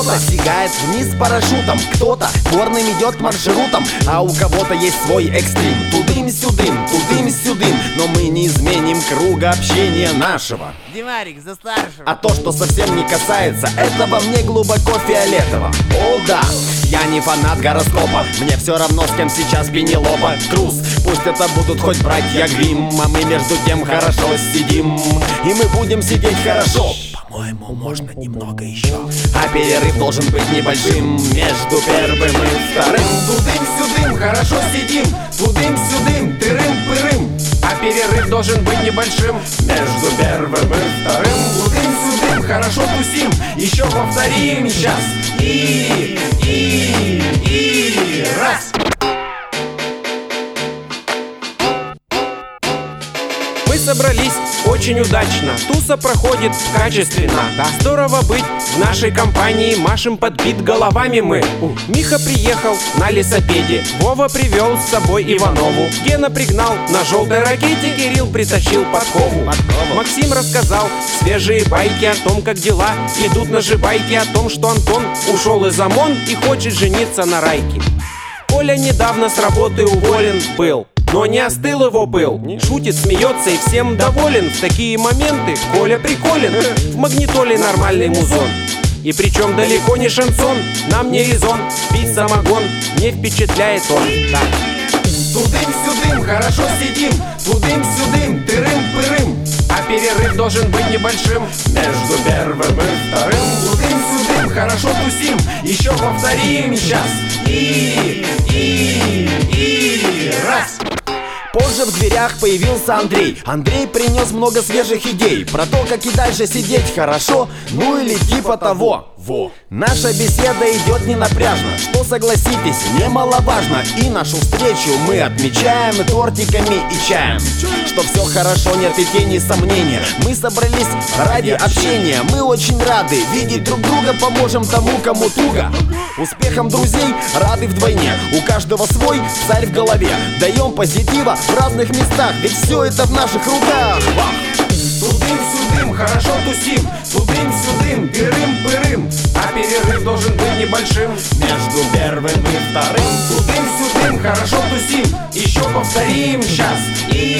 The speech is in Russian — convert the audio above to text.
Кто-то сигает вниз с парашютом, кто-то горным идет маршрутом, а у кого-то есть свой экстрим. Тудым-сюдым, тудым-сюдым, но мы не изменим круга общения нашего. Димарик, за старшего. А то, что совсем не касается, этого мне глубоко фиолетово. О да, я не фанат гороскопа, мне все равно, с кем сейчас Пенелопа. Трус, пусть это будут хоть братья Гримм, а мы между тем хорошо сидим, и мы будем сидеть хорошо. По-моему, можно немного еще, а перерыв должен быть небольшим между первым и вторым. Тудым-сюдым, хорошо сидим, тудым-сюдым, тырым-пырым, а перерыв должен быть небольшим между первым и вторым. Тудым-сюдым, хорошо тусим, еще повторим сейчас. И раз. Мы собрались очень удачно, туса проходит качественно. Здорово быть в нашей компании, машем под бит головами мы. Миха приехал на лесопеде, Вова привел с собой Иванову, Гена пригнал на желтой ракете, Кирилл притащил подкову. Максим рассказал свежие байки о том, как дела идут на жибайке, о том, что Антон ушел из ОМОН и хочет жениться на Райке. Коля недавно с работы уволен был, но не остыл его пыл. Шутит, смеется и всем доволен. В такие моменты Коля приколен. В магнитоле нормальный музон, и причем далеко не шансон. Нам не резон пить самогон, не впечатляет он. Так. Тудым-сюдым, хорошо сидим, тудым-сюдым, тырым-пырым, а перерыв должен быть небольшим между первым и вторым. Тудым-сюдым, хорошо тусим, еще повторим сейчас. И раз. Позже в дверях появился Андрей. Андрей принес много свежих идей про то, как и дальше сидеть хорошо, ну или типа того. Наша беседа идет не напряжно, что, согласитесь, немаловажно. И нашу встречу мы отмечаем тортиками и чаем. Что все хорошо, нет и тени сомнения. Мы собрались ради общения. Мы очень рады видеть друг друга, поможем тому, кому туго. Успехам друзей рады вдвойне. У каждого свой царь в голове. Даем позитива в разных местах, ведь все это в наших руках. Тудым-сюдым, хорошо тусим, тудым-сюдым, тырым-пырым, а перерыв должен быть небольшим между первым и вторым. Тудым-сюдым, хорошо тусим, еще повторим сейчас. И